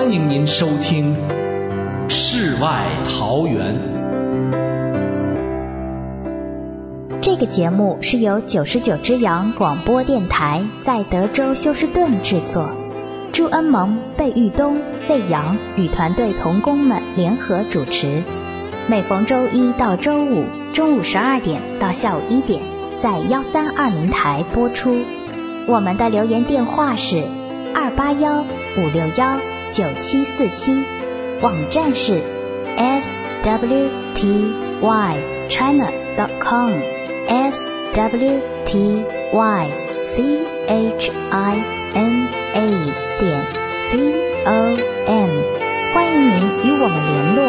欢迎您收听《世外桃源》。 这个节目是由99只羊广播电台在德州休斯顿制作，朱恩蒙、贝玉东、费扬与团队同工们联合主持，每逢周一到周五中午12点到下午1点在1320台播出。我们的留言电话是281-561-9747，网站是 swtychina.com swtychina.com， 欢迎您与我们联络。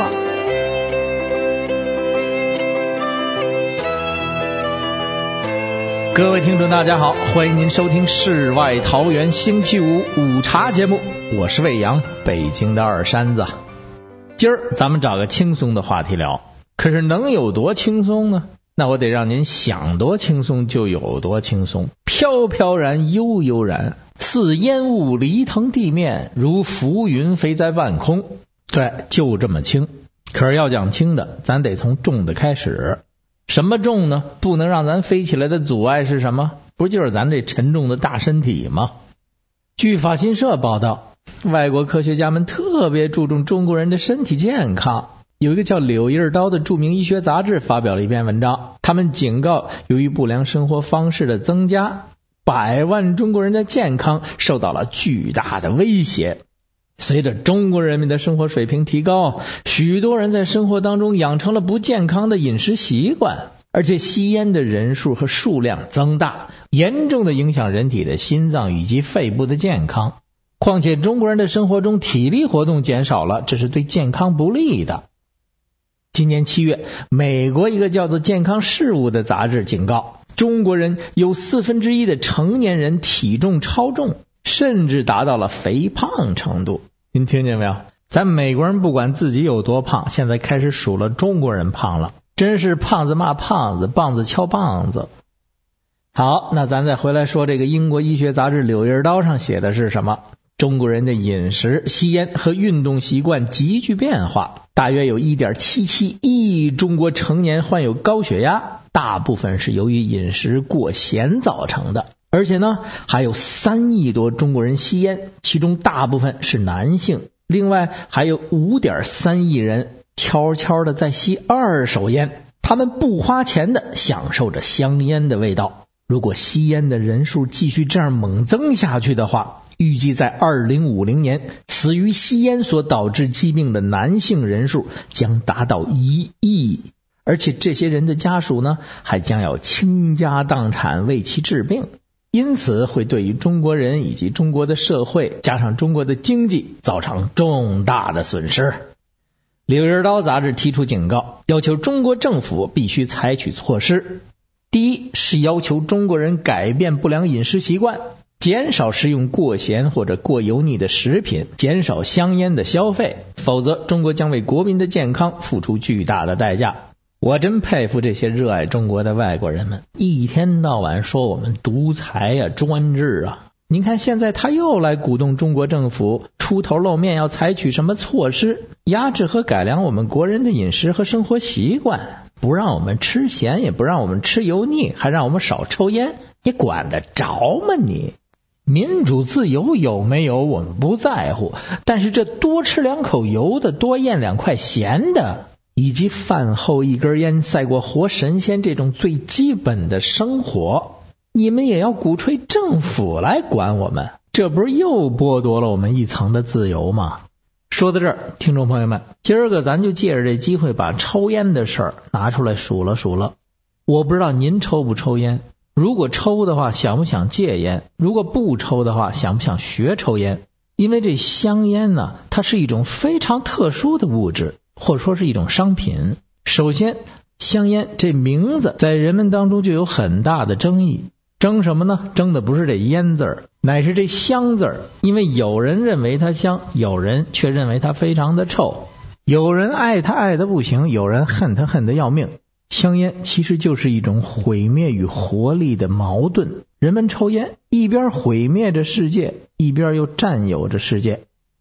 各位听众大家好，欢迎您收听世外桃源星期五午茶节目，我是魏阳，北京的二山子。今儿咱们找个轻松的话题聊，可是能有多轻松呢？那我得让您想多轻松就有多轻松，飘飘然悠悠然，似烟雾离腾地面，如浮云飞在半空。对，就这么轻。可是要讲轻的，咱得从重的开始。什么重呢？不能让咱飞起来的阻碍是什么？不就是咱这沉重的大身体吗？据法新社报道，外国科学家们特别注重中国人的身体健康。有一个叫柳叶刀的著名医学杂志发表了一篇文章，他们警告，由于不良生活方式的增加，百万中国人的健康受到了巨大的威胁。随着中国人民的生活水平提高，许多人在生活当中养成了不健康的饮食习惯，而且吸烟的人数和数量增大，严重的影响人体的心脏以及肺部的健康。况且中国人的生活中体力活动减少了，这是对健康不利的。今年7月，美国一个叫做《健康事务》的杂志警告，中国人有1/4的成年人体重超重，甚至达到了肥胖程度。您听见没有？咱美国人不管自己有多胖，现在开始数了中国人胖了，真是胖子骂胖子，棒子敲棒子。好，那咱再回来说这个英国医学杂志《柳叶刀》上写的是什么？中国人的饮食、吸烟和运动习惯急剧变化，大约有 1.77 亿中国成年患有高血压，大部分是由于饮食过咸造成的。而且呢，还有3亿多中国人吸烟，其中大部分是男性。另外还有 5.3 亿人悄悄的在吸二手烟，他们不花钱的享受着香烟的味道。如果吸烟的人数继续这样猛增下去的话，预计在2050年，死于吸烟所导致疾病的男性人数将达到1亿。而且这些人的家属呢，还将要倾家荡产为其治病。因此会对于中国人以及中国的社会加上中国的经济造成重大的损失。柳叶刀杂志提出警告，要求中国政府必须采取措施。第一是要求中国人改变不良饮食习惯，减少食用过咸或者过油腻的食品，减少香烟的消费，否则中国将为国民的健康付出巨大的代价。我真佩服这些热爱中国的外国人们，一天到晚说我们独裁啊、专制啊。您看现在他又来鼓动中国政府出头露面，要采取什么措施压制和改良我们国人的饮食和生活习惯，不让我们吃咸，也不让我们吃油腻，还让我们少抽烟，你管得着吗你？民主自由有没有我们不在乎，但是这多吃2口油的，多咽2块咸的，以及饭后1根烟赛过活神仙这种最基本的生活，你们也要鼓吹政府来管我们，这不是又剥夺了我们一层的自由吗？说到这儿，听众朋友们，今儿个咱就借着这机会把抽烟的事儿拿出来数了数了。我不知道您抽不抽烟，如果抽的话想不想戒烟，如果不抽的话想不想学抽烟。因为这香烟呢，它是一种非常特殊的物质，或者说是一种商品。首先，香烟这名字在人们当中就有很大的争议。争什么呢？争的不是这烟字儿，乃是这香字儿。因为有人认为它香，有人却认为它非常的臭。有人爱它爱得不行，有人恨它恨得要命。香烟其实就是一种毁灭与活力的矛盾。人们抽烟，一边毁灭着世界，一边又占有着世界。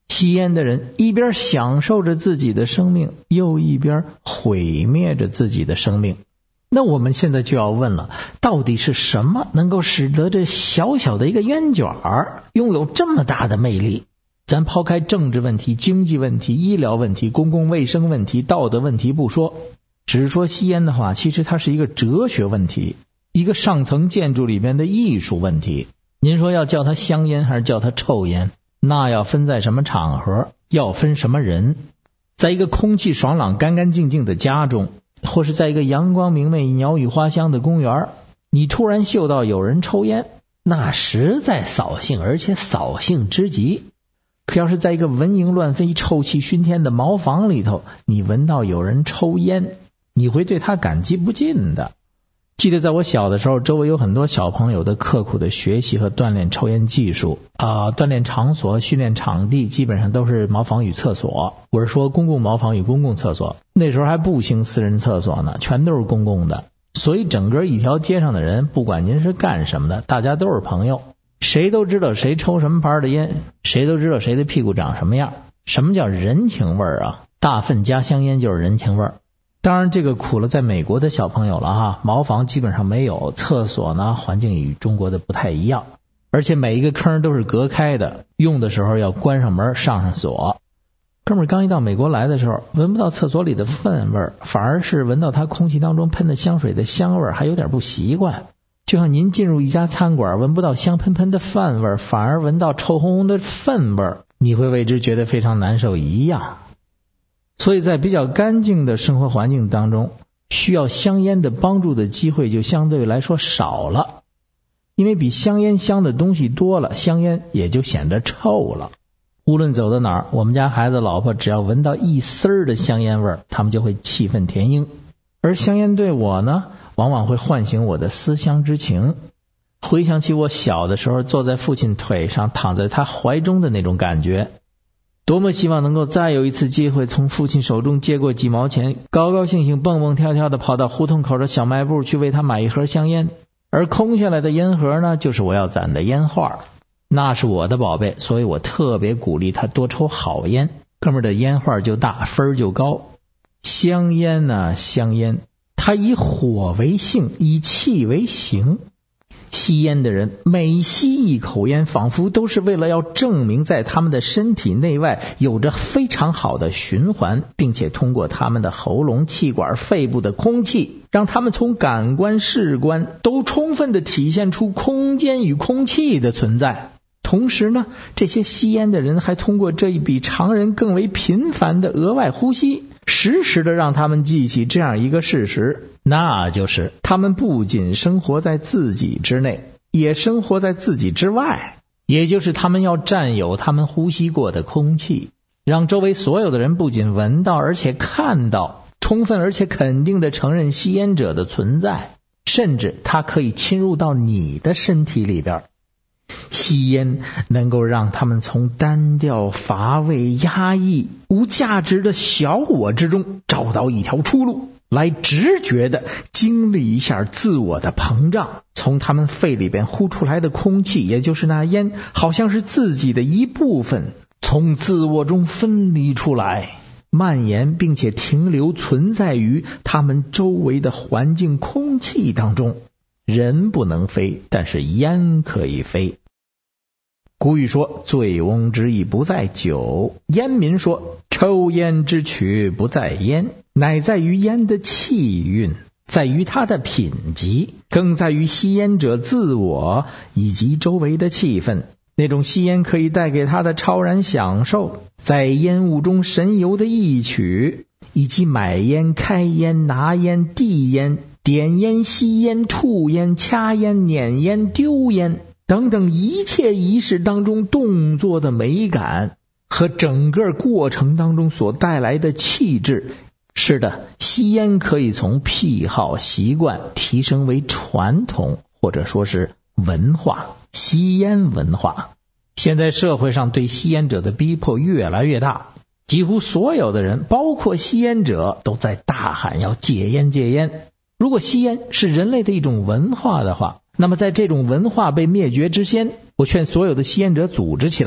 吸烟的人一边享受着自己的生命，又一边毁灭着自己的生命。那我们现在就要问了，到底是什么能够使得这小小的一个烟卷拥有这么大的魅力？咱抛开政治问题、经济问题、医疗问题、公共卫生问题、道德问题不说，只说吸烟的话，其实它是一个哲学问题，一个上层建筑里面的艺术问题。您说要叫它香烟还是叫它臭烟，那要分在什么场合，要分什么人。在一个空气爽朗干干净净的家中，或是在一个阳光明媚鸟语花香的公园，你突然嗅到有人抽烟，那实在扫兴，而且扫兴之极。可要是在一个蚊蝇乱飞臭气熏天的茅房里头，你闻到有人抽烟，你会对他感激不尽的。记得在我小的时候，周围有很多小朋友的刻苦的学习和锻炼抽烟技术锻炼场所、训练场地基本上都是茅房与厕所。我是说公共茅房与公共厕所，那时候还不兴私人厕所呢，全都是公共的。所以整个一条街上的人，不管您是干什么的，大家都是朋友，谁都知道谁抽什么牌的烟，谁都知道谁的屁股长什么样。什么叫人情味啊？大粪加香烟就是人情味。当然这个苦了在美国的小朋友了哈，茅房基本上没有，厕所呢环境与中国的不太一样，而且每一个坑都是隔开的，用的时候要关上门上上锁。哥们儿刚一到美国来的时候，闻不到厕所里的粪味，反而是闻到他空气当中喷的香水的香味，还有点不习惯。就像您进入一家餐馆，闻不到香喷喷的饭味，反而闻到臭烘烘的粪味，你会为之觉得非常难受一样。所以在比较干净的生活环境当中，需要香烟的帮助的机会就相对来说少了，因为比香烟香的东西多了，香烟也就显得臭了。无论走到哪儿，我们家孩子老婆只要闻到一丝的香烟味，他们就会气愤填膺。而香烟对我呢，往往会唤醒我的思乡之情。回想起我小的时候坐在父亲腿上，躺在他怀中的那种感觉，多么希望能够再有一次机会从父亲手中接过几毛钱，高高兴兴蹦蹦跳跳的跑到胡同口的小卖部去为他买一盒香烟。而空下来的烟盒呢，就是我要攒的烟画，那是我的宝贝，所以我特别鼓励他多抽好烟，哥们儿的烟画就大，分就高。香烟呢，香烟它以火为性，以气为形。吸烟的人每吸一口烟，仿佛都是为了要证明在他们的身体内外有着非常好的循环，并且通过他们的喉咙、气管、肺部的空气，让他们从感官、视官都充分地体现出空间与空气的存在。同时呢，这些吸烟的人还通过这一比常人更为频繁的额外呼吸，时时的让他们记起这样一个事实，那就是他们不仅生活在自己之内，也生活在自己之外，也就是他们要占有他们呼吸过的空气，让周围所有的人不仅闻到，而且看到，充分而且肯定的承认吸烟者的存在，甚至它可以侵入到你的身体里边。吸烟能够让他们从单调、乏味、压抑、无价值的小我之中找到一条出路，来直觉的经历一下自我的膨胀。从他们肺里边呼出来的空气，也就是那烟，好像是自己的一部分，从自我中分离出来，蔓延并且停留存在于他们周围的环境空气当中。人不能飞，但是烟可以飞。古语说，醉翁之意不在酒。烟民说，抽烟之趣不在烟，乃在于烟的气韵，在于它的品级，更在于吸烟者自我以及周围的气氛。那种吸烟可以带给他的超然享受，在烟雾中神游的意趣，以及买烟、开烟、拿烟、递烟、点烟、吸烟、吐烟、掐烟、捻烟、丢烟等等一切仪式当中动作的美感和整个过程当中所带来的气质。是的，吸烟可以从癖好习惯提升为传统，或者说是文化，吸烟文化。现在社会上对吸烟者的逼迫越来越大，几乎所有的人，包括吸烟者，都在大喊要戒烟戒烟。如果吸烟是人类的一种文化的话，那么在这种文化被灭绝之前，我劝所有的吸烟者组织起来，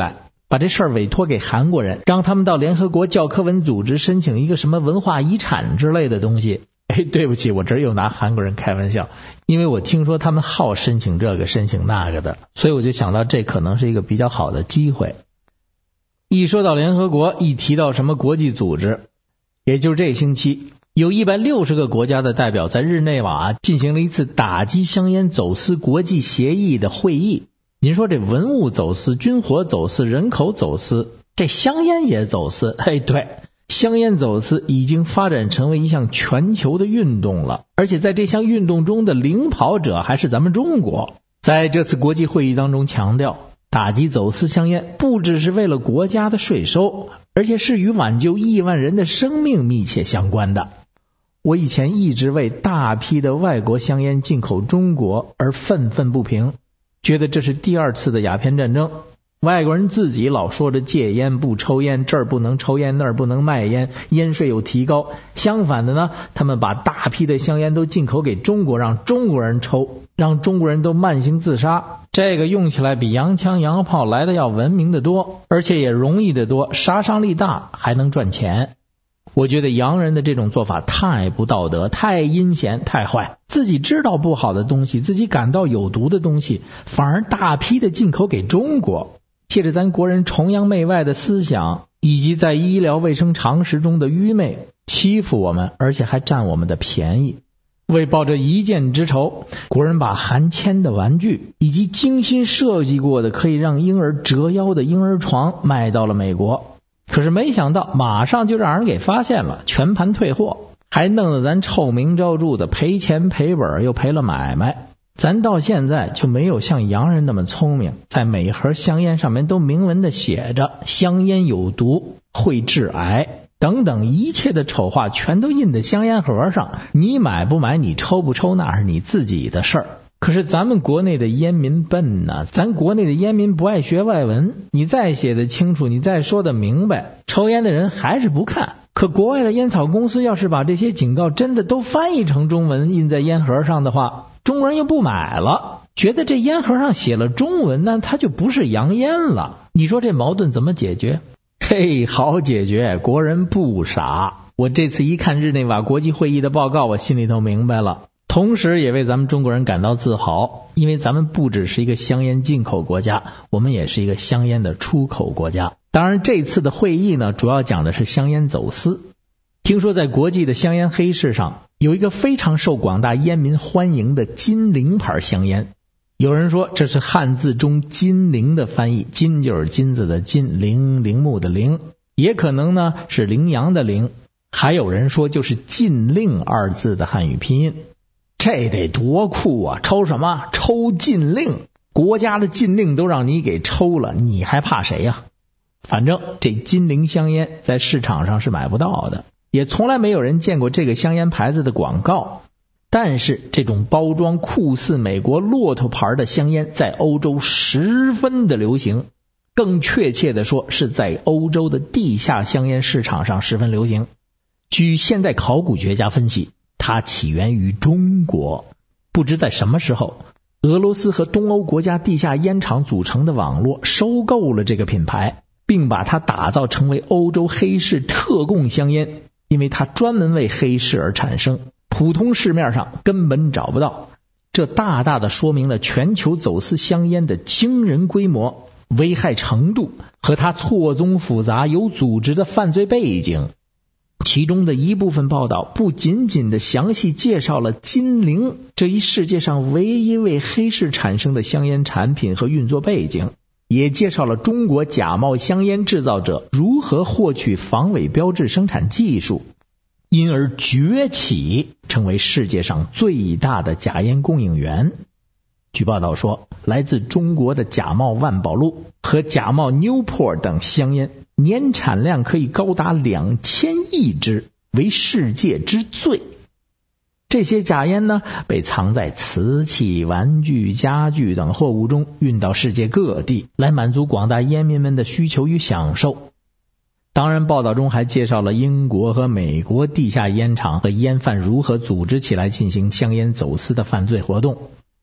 把这事儿委托给韩国人，让他们到联合国教科文组织申请一个什么文化遗产之类的东西。对不起，我这又拿韩国人开玩笑，因为我听说他们好申请这个申请那个的，所以我就想到这可能是一个比较好的机会。一说到联合国，一提到什么国际组织，也就是这星期有160个国家的代表在日内瓦进行了一次打击香烟走私国际协议的会议。您说这文物走私、军火走私、人口走私，这香烟也走私。对，香烟走私已经发展成为一项全球的运动了，而且在这项运动中的领跑者还是咱们中国。在这次国际会议当中强调，打击走私香烟不只是为了国家的税收，而且是与挽救亿万人的生命密切相关的。我以前一直为大批的外国香烟进口中国而愤愤不平，觉得这是第二次的鸦片战争。外国人自己老说着戒烟不抽烟，这儿不能抽烟那儿不能卖烟，烟税又提高。相反的呢，他们把大批的香烟都进口给中国，让中国人抽，让中国人都慢性自杀。这个用起来比洋枪洋炮来的要文明的多，而且也容易的多，杀伤力大，还能赚钱。我觉得洋人的这种做法太不道德，太阴险，太坏。自己知道不好的东西，自己感到有毒的东西，反而大批的进口给中国，借着咱国人崇洋媚外的思想，以及在医疗卫生常识中的愚昧，欺负我们，而且还占我们的便宜。为报这一箭之仇，国人把含铅的玩具以及精心设计过的可以让婴儿折腰的婴儿床卖到了美国。可是没想到马上就让人给发现了，全盘退货，还弄得咱臭名昭著的赔钱赔本，又赔了买卖。咱到现在就没有像洋人那么聪明，在每盒香烟上面都明文的写着香烟有毒，会致癌等等，一切的丑话全都印在香烟盒上，你买不买，你抽不抽，那是你自己的事儿。可是咱们国内的烟民笨呐，咱国内的烟民不爱学外文，你再写得清楚，你再说得明白，抽烟的人还是不看。可国外的烟草公司要是把这些警告真的都翻译成中文印在烟盒上的话，中国人又不买了，觉得这烟盒上写了中文，那它就不是洋烟了。你说这矛盾怎么解决？好解决，国人不傻。我这次一看日内瓦国际会议的报告，我心里头明白了，同时也为咱们中国人感到自豪，因为咱们不只是一个香烟进口国家，我们也是一个香烟的出口国家。当然这次的会议呢，主要讲的是香烟走私。听说在国际的香烟黑市上有一个非常受广大烟民欢迎的金陵牌香烟，有人说这是汉字中金陵的翻译，金就是金子的金，陵陵墓的陵，也可能呢是羚羊的羚，还有人说就是禁令二字的汉语拼音。这得多酷啊！抽什么？抽禁令，国家的禁令都让你给抽了，你还怕谁呀？反正这金陵香烟在市场上是买不到的，也从来没有人见过这个香烟牌子的广告。但是这种包装酷似美国骆驼牌的香烟在欧洲十分的流行，更确切的说是在欧洲的地下香烟市场上十分流行。据现代考古学家分析，它起源于中国。不知在什么时候，俄罗斯和东欧国家地下烟厂组成的网络收购了这个品牌，并把它打造成为欧洲黑市特供香烟，因为它专门为黑市而产生，普通市面上根本找不到。这大大的说明了全球走私香烟的惊人规模、危害程度和它错综复杂有组织的犯罪背景。其中的一部分报道不仅仅的详细介绍了金陵这一世界上唯一为黑市产生的香烟产品和运作背景，也介绍了中国假冒香烟制造者如何获取防伪标志生产技术，因而崛起成为世界上最大的假烟供应源。据报道说，来自中国的假冒万宝路和假冒 Newport 等香烟年产量可以高达2000亿支，为世界之最。这些假烟呢，被藏在瓷器、玩具、家具等货物中，运到世界各地，来满足广大烟民们的需求与享受。当然，报道中还介绍了英国和美国地下烟厂和烟贩如何组织起来进行香烟走私的犯罪活动。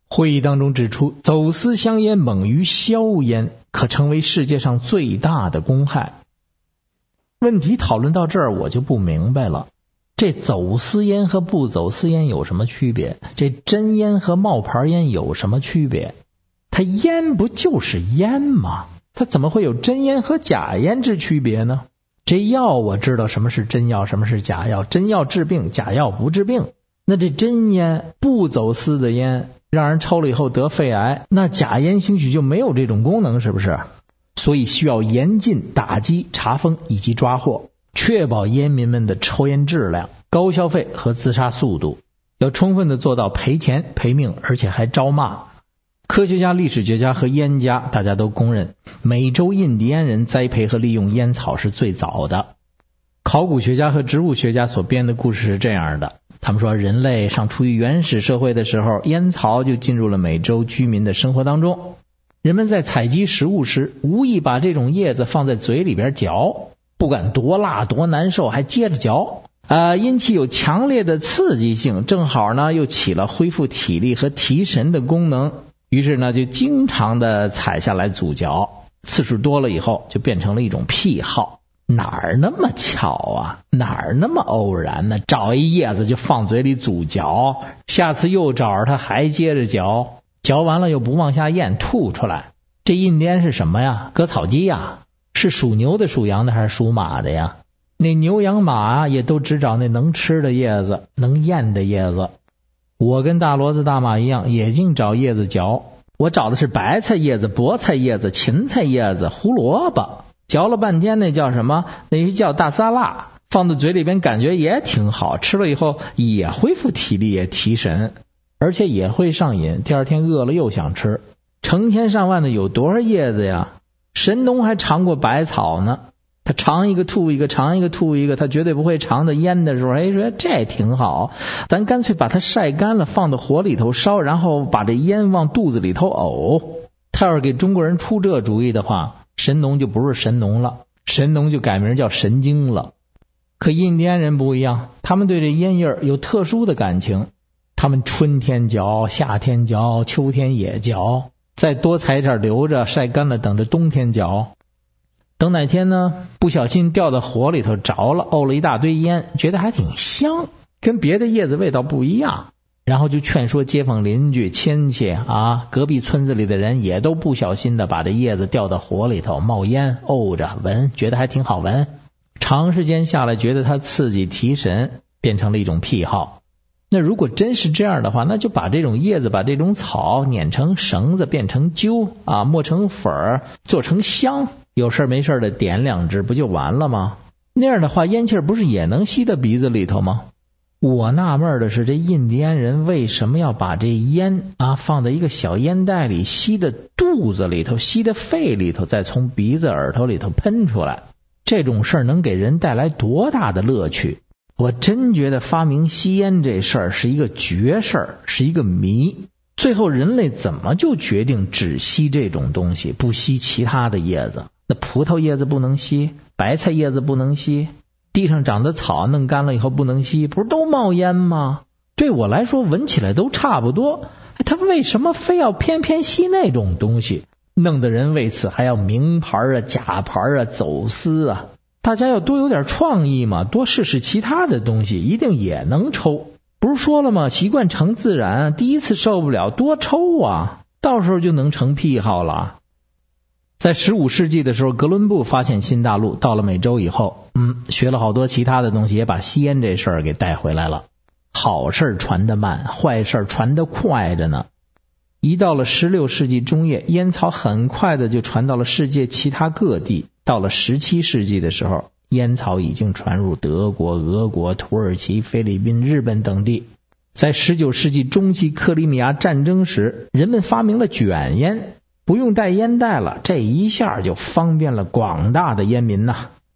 会议当中指出，走私香烟猛于硝烟，可成为世界上最大的公害。问题讨论到这儿，我就不明白了，这走私烟和不走私烟有什么区别？这真烟和冒牌烟有什么区别？它烟不就是烟吗？它怎么会有真烟和假烟之区别呢？这药我知道什么是真药，什么是假药，真药治病，假药不治病。那这真烟不走私的烟让人抽了以后得肺癌，那假烟兴许就没有这种功能，是不是？所以需要严禁打击、查封以及抓获，确保烟民们的抽烟质量、高消费和自杀速度，要充分的做到赔钱赔命，而且还招骂。科学家、历史学家和烟家大家都公认，美洲印第安人栽培和利用烟草是最早的。考古学家和植物学家所编的故事是这样的，他们说人类尚处于原始社会的时候，烟草就进入了美洲居民的生活当中。人们在采集食物时，无意把这种叶子放在嘴里边嚼，不管多辣多难受，还接着嚼。因其有强烈的刺激性，正好呢又起了恢复体力和提神的功能，于是呢就经常的采下来组嚼，次数多了以后就变成了一种癖好。哪儿那么巧啊，哪儿那么偶然呢？找一叶子就放嘴里组嚼，下次又找着它还接着嚼，嚼完了又不往下咽，吐出来。这印第安是什么呀？割草机呀？是属牛的、属羊的还是属马的呀？那牛羊马也都只找那能吃的叶子，能咽的叶子。我跟大骡子大马一样，也净找叶子嚼。我找的是白菜叶子、菠菜叶子、芹菜叶子、胡萝卜，嚼了半天那叫什么？那叫大沙拉，放到嘴里边感觉也挺好，吃了以后也恢复体力，也提神，而且也会上瘾，第二天饿了又想吃。成千上万的有多少叶子呀？神农还尝过百草呢，他尝一个吐一个，尝一个吐一个，他绝对不会尝到烟的时候说这挺好，咱干脆把它晒干了，放到火里头烧，然后把这烟往肚子里头呕。他要是给中国人出这主意的话，神农就不是神农了，神农就改名叫神经了。可印第安人不一样，他们对这烟叶有特殊的感情，他们春天嚼，夏天嚼，秋天也嚼，再多采点留着晒干了，等着冬天嚼。等哪天呢不小心掉到火里头着了，沤了一大堆烟，觉得还挺香，跟别的叶子味道不一样，然后就劝说街坊邻居亲戚隔壁村子里的人也都不小心的把这叶子掉到火里头冒烟，沤着闻，觉得还挺好闻，长时间下来觉得它刺激提神，变成了一种癖好。那如果真是这样的话，那就把这种叶子，把这种草碾成绳子，变成揪磨成粉，做成香，有事没事的点两支不就完了吗？那样的话烟气不是也能吸到鼻子里头吗？我纳闷的是，这印第安人为什么要把这烟放在一个小烟袋里，吸到肚子里头，吸到肺里头，再从鼻子耳朵里头喷出来？这种事儿能给人带来多大的乐趣？我真觉得发明吸烟这事儿是一个绝事儿，是一个谜。最后人类怎么就决定只吸这种东西，不吸其他的叶子？那葡萄叶子不能吸，白菜叶子不能吸，地上长的草弄干了以后不能吸，不是都冒烟吗？对我来说闻起来都差不多，他为什么非要偏偏吸那种东西？弄得人为此还要名牌假牌走私大家要多有点创意嘛，多试试其他的东西，一定也能抽。不是说了吗？习惯成自然，第一次受不了多抽到时候就能成癖好了。在15世纪的时候，哥伦布发现新大陆，到了美洲以后学了好多其他的东西，也把吸烟这事儿给带回来了。好事传得慢，坏事传得快着呢。一到了16世纪中叶，烟草很快的就传到了世界其他各地。到了17世纪的时候，烟草已经传入德国、俄国、土耳其、菲律宾、日本等地。在19世纪中期克里米亚战争时，人们发明了卷烟，不用带烟袋了，这一下就方便了广大的烟民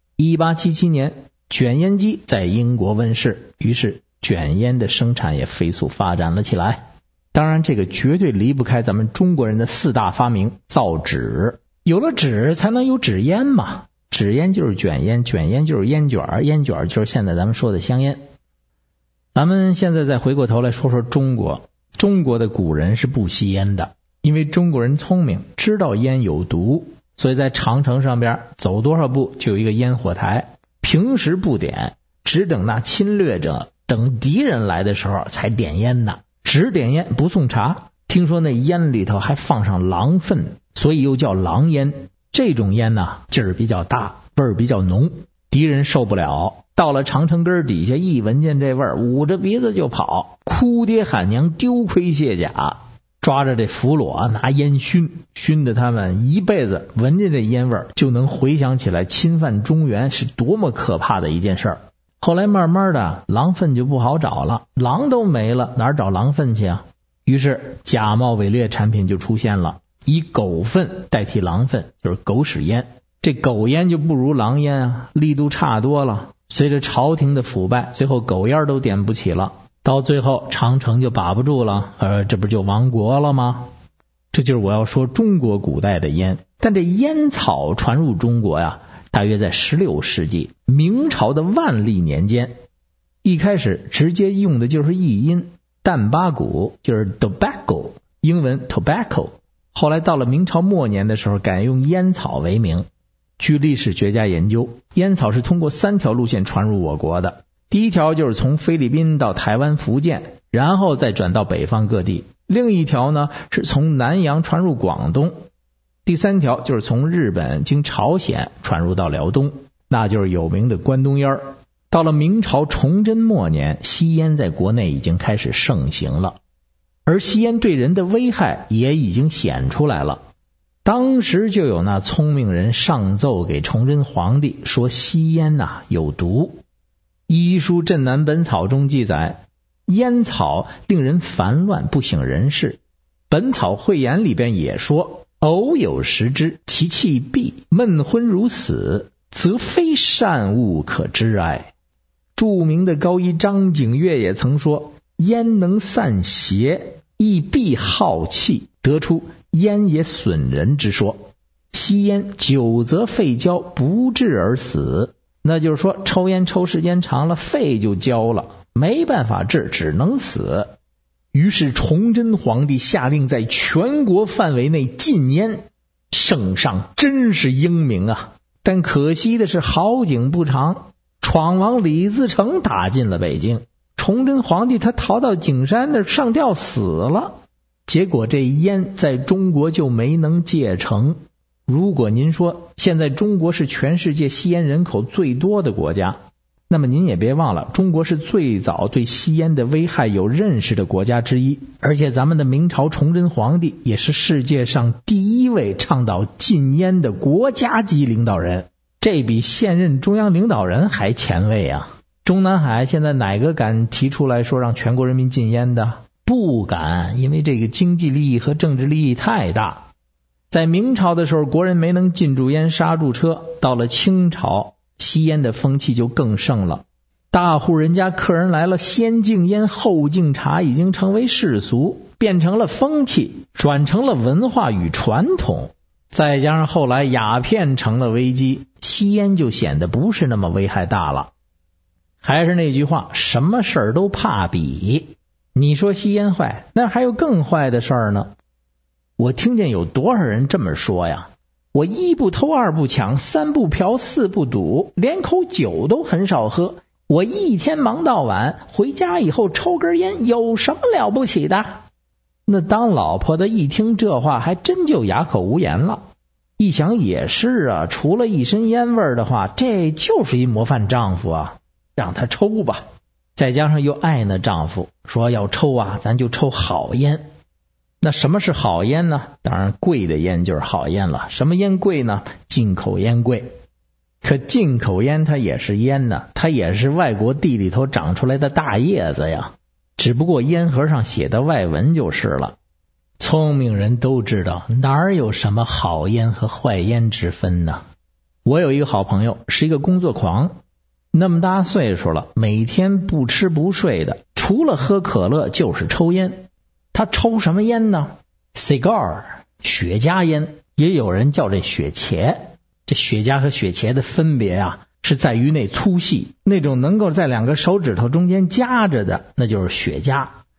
1877年，卷烟机在英国问世，于是卷烟的生产也飞速发展了起来。当然这个绝对离不开咱们中国人的4大发明，造纸。有了纸才能有纸烟嘛，纸烟就是卷烟，卷烟就是烟卷，烟卷就是现在咱们说的香烟。咱们现在再回过头来说说中国。 中国的古人是不吸烟的，因为中国人聪明，知道烟有毒，所以在长城上边走多少步就有一个烟火台，平时不点，只等那侵略者等敌人来的时候才点烟呢，只点烟不送茶。听说那烟里头还放上狼粪，所以又叫狼烟。这种烟呢，劲儿比较大，味儿比较浓，敌人受不了，到了长城根底下一闻见这味儿，捂着鼻子就跑，哭爹喊娘，丢盔卸甲，抓着这俘虏拿烟熏得他们一辈子闻见这烟味儿就能回想起来侵犯中原是多么可怕的一件事儿。后来慢慢的狼粪就不好找了，狼都没了，哪儿找狼粪去啊？于是假冒伪劣产品就出现了，以狗粪代替狼粪，就是狗屎烟。这狗烟就不如狼烟啊，力度差多了。随着朝廷的腐败，最后狗烟都点不起了，到最后长城就把不住了，这不就亡国了吗？这就是我要说中国古代的烟。但这烟草传入中国呀，大约在16世纪明朝的万历年间。一开始直接用的就是译音淡巴谷，就是 tobacco， 英文 tobacco。 后来到了明朝末年的时候，改用烟草为名。据历史学家研究，烟草是通过3条路线传入我国的。第一条就是从菲律宾到台湾、福建，然后再转到北方各地。另一条呢，是从南洋传入广东。第3条就是从日本经朝鲜传入到辽东，那就是有名的关东烟。到了明朝崇祯末年，吸烟在国内已经开始盛行了，而吸烟对人的危害也已经显出来了。当时就有那聪明人上奏给崇祯皇帝，说吸烟有毒。医书镇南本草中记载，烟草令人烦乱，不省人事。本草汇言里边也说，偶有食之，其气闭，闷昏如死，则非善物可知哀。著名的高医张景岳也曾说，烟能散邪，亦必耗气，得出烟也损人之说。吸烟久则肺焦，不治而死。那就是说，抽烟抽时间长了，肺就焦了，没办法治，只能死。于是崇祯皇帝下令在全国范围内禁烟。圣上真是英明啊！但可惜的是，好景不长，闯王李自成打进了北京，崇祯皇帝他逃到景山那上吊死了。结果这烟在中国就没能戒成。如果您说现在中国是全世界吸烟人口最多的国家，那么您也别忘了，中国是最早对吸烟的危害有认识的国家之一，而且咱们的明朝崇祯皇帝也是世界上第一位倡导禁烟的国家级领导人，这比现任中央领导人还前卫啊！中南海现在哪个敢提出来说让全国人民禁烟的？不敢，因为这个经济利益和政治利益太大。在明朝的时候，国人没能禁住烟，刹住车，到了清朝，吸烟的风气就更盛了。大户人家客人来了，先敬烟后敬茶已经成为世俗，变成了风气，转成了文化与传统。再加上后来鸦片成了危机，吸烟就显得不是那么危害大了。还是那句话，什么事儿都怕比。你说吸烟坏，那还有更坏的事儿呢。我听见有多少人这么说呀，我1不偷2不抢3不嫖4不赌，连口酒都很少喝，我一天忙到晚，回家以后抽根烟有什么了不起的？那当老婆的一听这话还真就哑口无言了。一想也是啊，除了一身烟味的话，这就是一模范丈夫啊，让他抽吧。再加上又爱那丈夫，说要抽啊，咱就抽好烟。那什么是好烟呢？当然贵的烟就是好烟了。什么烟贵呢？进口烟贵。可进口烟它也是烟呢，它也是外国地里头长出来的大叶子呀，只不过烟盒上写的外文就是了。聪明人都知道，哪有什么好烟和坏烟之分呢？我有一个好朋友，是一个工作狂，那么大岁数了，每天不吃不睡的，除了喝可乐就是抽烟。他抽什么烟呢？ cigar， 雪茄烟，也有人叫这雪茄。这雪茄和雪茄的分别啊，是在于那粗细，那种能够在2个手指头中间夹着的，那就是雪茄。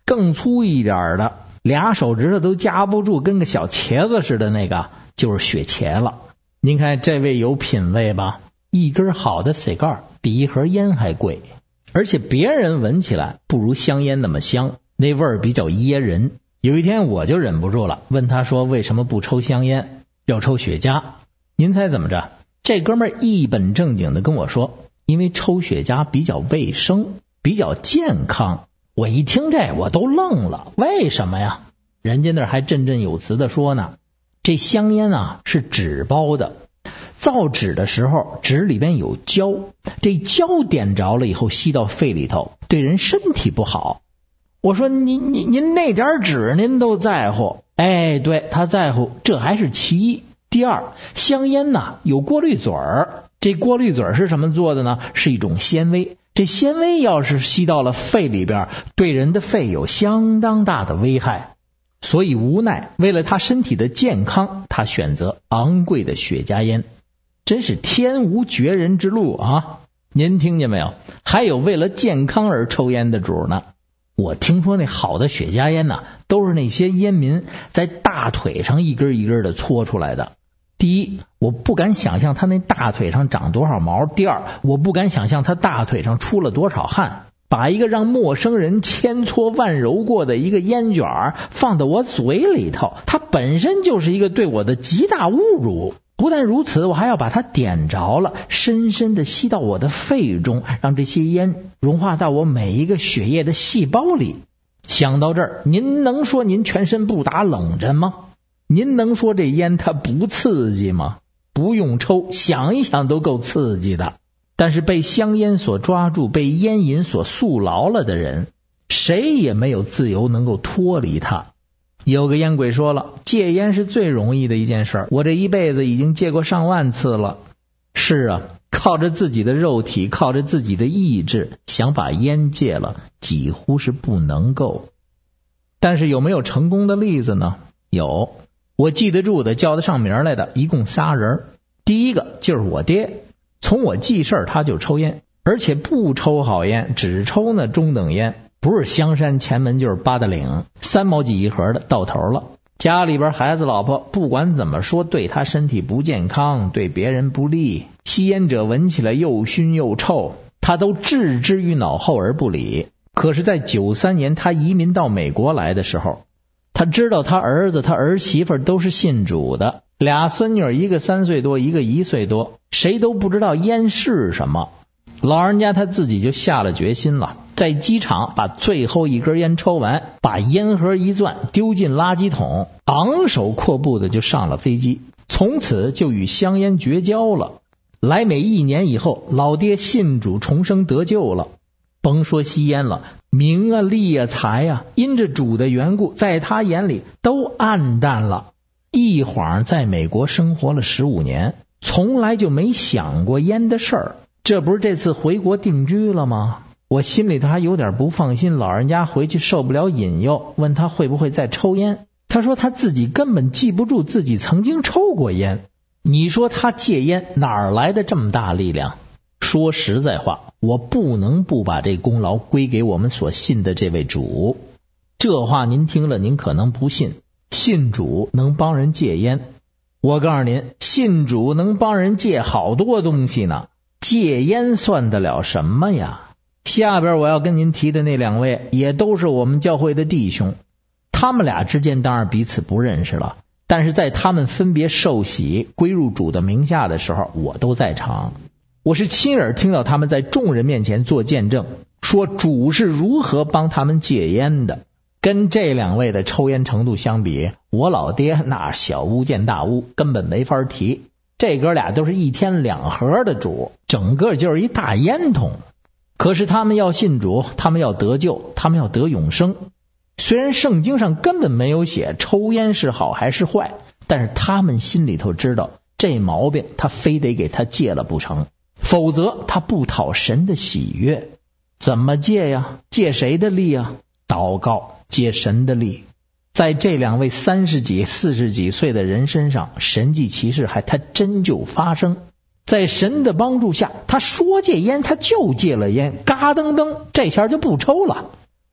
更粗一点的俩手指头都夹不住跟个小茄子似的那个就是雪茄了。您看这位有品位吧，一根好的 cigar 比一盒烟还贵，而且别人闻起来不如香烟那么香，那味儿比较噎人。有一天我就忍不住了，问他说为什么不抽香烟要抽雪茄。您猜怎么着？这哥们儿一本正经的跟我说，因为抽雪茄比较卫生，比较健康。我一听这我都愣了，为什么呀？人家那还振振有词的说呢，这香烟啊是纸包的，造纸的时候纸里边有胶，这胶点着了以后吸到肺里头，对人身体不好。我说您那点纸您都在乎？哎，对，他在乎，这还是其一。第二，香烟呢有过滤嘴儿，这过滤嘴是什么做的呢？是一种纤维，这纤维要是吸到了肺里边，对人的肺有相当大的危害。所以无奈为了他身体的健康，他选择昂贵的雪茄烟，真是天无绝人之路啊！您听见没有？还有为了健康而抽烟的主呢。我听说那好的雪茄烟呢，都是那些烟民在大腿上一根一根的搓出来的。第一，我不敢想象他那大腿上长多少毛；第二，我不敢想象他大腿上出了多少汗。把一个让陌生人千搓万揉过的一个烟卷放到我嘴里头，它本身就是一个对我的极大侮辱。不但如此，我还要把它点着了，深深的吸到我的肺中，让这些烟融化到我每一个血液的细胞里。想到这儿，您能说您全身不打冷震吗？您能说这烟它不刺激吗？不用抽，想一想都够刺激的。但是被香烟所抓住，被烟瘾所束牢了的人，谁也没有自由能够脱离它。有个烟鬼说了，戒烟是最容易的一件事，我这一辈子已经戒过上万次了。是啊，靠着自己的肉体，靠着自己的意志，想把烟戒了，几乎是不能够。但是有没有成功的例子呢？有，我记得住的，叫得上名来的一共仨人。第一个就是我爹，从我记事他就抽烟，而且不抽好烟，只抽那中等烟，不是香山前门就是八达岭，3毛几一盒的，到头了。家里边孩子老婆不管怎么说对他身体不健康，对别人不利，吸烟者闻起来又熏又臭，他都置之于脑后而不理。可是在93年他移民到美国来的时候，他知道他儿子他儿媳妇都是信主的，俩孙女一个3岁多一个1岁多，谁都不知道烟是什么。老人家他自己就下了决心了，在机场把最后一根烟抽完，把烟盒一攥丢进垃圾桶，昂首阔步的就上了飞机，从此就与香烟绝交了。来美1年以后，老爹信主重生得救了。甭说吸烟了，名啊利啊财啊，因着主的缘故，在他眼里都暗淡了。一晃在美国生活了15年，从来就没想过烟的事儿。这不是这次回国定居了吗？我心里头还有点不放心，老人家回去受不了引诱，问他会不会再抽烟。他说他自己根本记不住自己曾经抽过烟。你说他戒烟哪来的这么大力量？说实在话，我不能不把这功劳归给我们所信的这位主。这话您听了您可能不信，信主能帮人戒烟，我告诉您，信主能帮人戒好多东西呢，戒烟算得了什么呀？下边我要跟您提的那2位也都是我们教会的弟兄，他们俩之间当然彼此不认识了，但是在他们分别受洗归入主的名下的时候，我都在场。我是亲耳听到他们在众人面前做见证，说主是如何帮他们戒烟的。跟这2位的抽烟程度相比，我老爹那小巫见大巫，根本没法提。这哥俩都是1天2盒的主，整个就是一大烟筒。可是他们要信主，他们要得救，他们要得永生。虽然圣经上根本没有写抽烟是好还是坏，但是他们心里头知道这毛病他非得给他戒了不成，否则他不讨神的喜悦。怎么戒呀？戒谁的力啊？祷告，戒神的力。在这2位30几40几岁的人身上，神迹奇事还他真就发生。在神的帮助下，他说戒烟他就戒了烟，嘎噔噔这下就不抽了。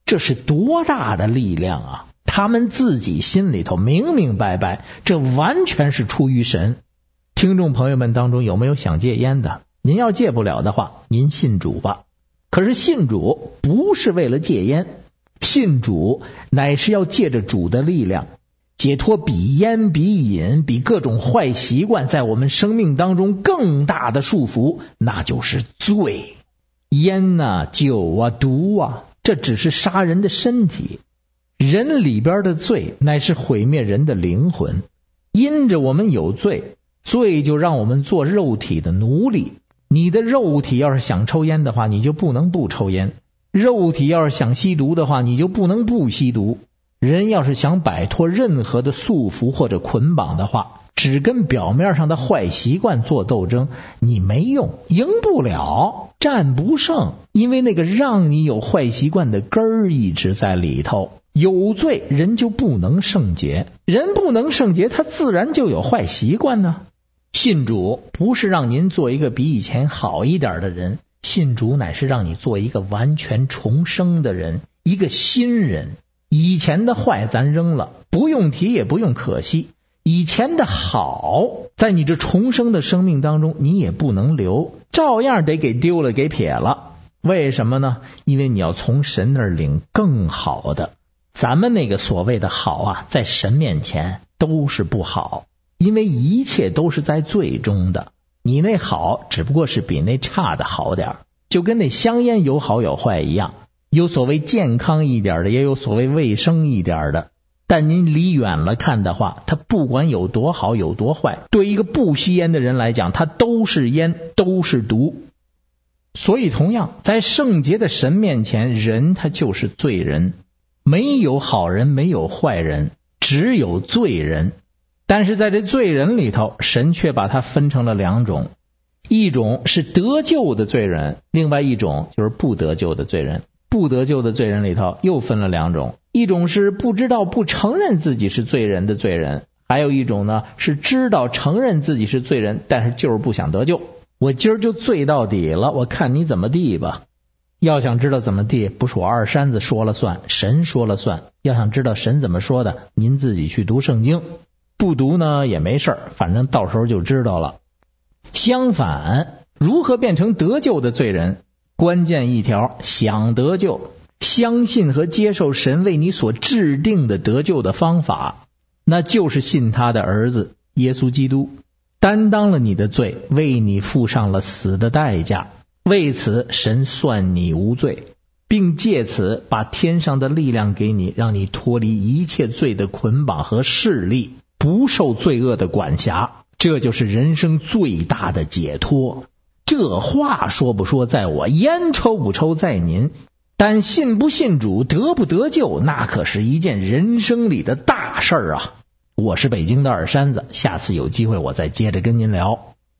这是多大的力量啊！他们自己心里头明明白白，这完全是出于神。听众朋友们当中有没有想戒烟的？您要戒不了的话，您信主吧。可是信主不是为了戒烟，信主乃是要借着主的力量解脱比烟比瘾比各种坏习惯在我们生命当中更大的束缚，那就是罪。烟啊酒啊毒啊，这只是杀人的身体，人里边的罪乃是毁灭人的灵魂。因着我们有罪，罪就让我们做肉体的奴隶。你的肉体要是想抽烟的话，你就不能不抽烟；肉体要是想吸毒的话，你就不能不吸毒。人要是想摆脱任何的束缚或者捆绑的话，只跟表面上的坏习惯做斗争，你没用，赢不了，战不胜。因为那个让你有坏习惯的根儿一直在里头。有罪人就不能圣洁，人不能圣洁，他自然就有坏习惯呢。信主不是让您做一个比以前好一点的人，信主乃是让你做一个完全重生的人，一个新人。以前的坏咱扔了，不用提也不用可惜。以前的好，在你这重生的生命当中你也不能留，照样得给丢了给撇了。为什么呢？因为你要从神那儿领更好的。咱们那个所谓的好啊，在神面前都是不好，因为一切都是在罪中的。你那好只不过是比那差的好点，就跟那香烟有好有坏一样，有所谓健康一点的，也有所谓卫生一点的。但您离远了看的话，它不管有多好有多坏，对一个不吸烟的人来讲，它都是烟，都是毒。所以同样在圣洁的神面前，人他就是罪人，没有好人没有坏人，只有罪人。但是在这罪人里头，神却把它分成了两种，一种是得救的罪人，另外一种就是不得救的罪人。不得救的罪人里头又分了两种，一种是不知道不承认自己是罪人的罪人，还有一种呢是知道承认自己是罪人，但是就是不想得救。我今儿就罪到底了，我看你怎么地吧。要想知道怎么地，不是我二山子说了算，神说了算。要想知道神怎么说的，您自己去读圣经，不读呢也没事，反正到时候就知道了。相反，如何变成得救的罪人？关键一条，想得救，相信和接受神为你所制定的得救的方法，那就是信他的儿子耶稣基督，担当了你的罪，为你付上了死的代价，为此神算你无罪，并借此把天上的力量给你，让你脱离一切罪的捆绑和势力，不受罪恶的管辖。这就是人生最大的解脱。这话说不说在我，烟抽不抽在您，但信不信主，得不得救，那可是一件人生里的大事儿啊！我是北京的二山子，下次有机会我再接着跟您聊。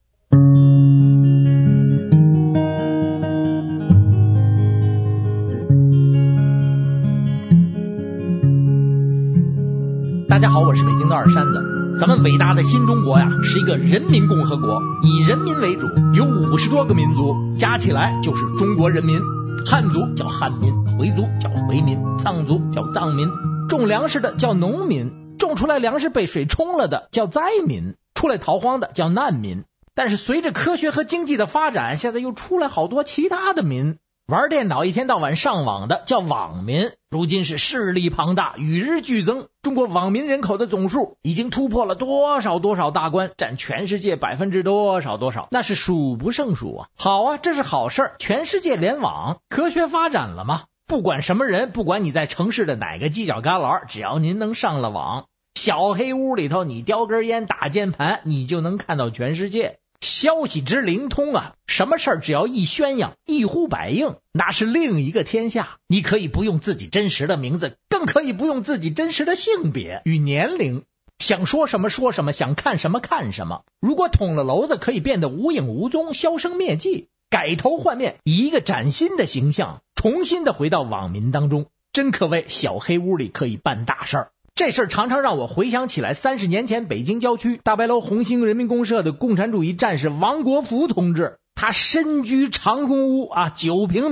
大家好，我是北京的二山子。咱们伟大的新中国呀，是一个人民共和国，以人民为主，有50多个民族，加起来就是中国人民。汉族叫汉民，回族叫回民，藏族叫藏民，种粮食的叫农民，种出来粮食被水冲了的叫灾民，出来逃荒的叫难民。但是随着科学和经济的发展，现在又出来好多其他的民，玩电脑一天到晚上网的叫网民，如今是势力庞大，与日俱增。中国网民人口的总数已经突破了多少大关，占全世界多少，那是数不胜数啊！好啊，这是好事，全世界联网，科学发展了吗？不管什么人，不管你在城市的哪个犄角旮旯，只要您能上了网，小黑屋里头你叼根烟打键盘，你就能看到全世界。消息之灵通啊，什么事儿只要一宣扬，一呼百应，那是另一个天下。你可以不用自己真实的名字，更可以不用自己真实的性别与年龄，想说什么说什么，想看什么看什么。如果捅了娄子，可以变得无影无踪，销声灭迹，改头换面，以一个崭新的形象重新的回到网民当中，真可谓小黑屋里可以办大事儿。这事儿常常让我回想起来30年前北京郊区大白楼红星人民公社的共产主义战士王国福同志，他身居长空屋9平米，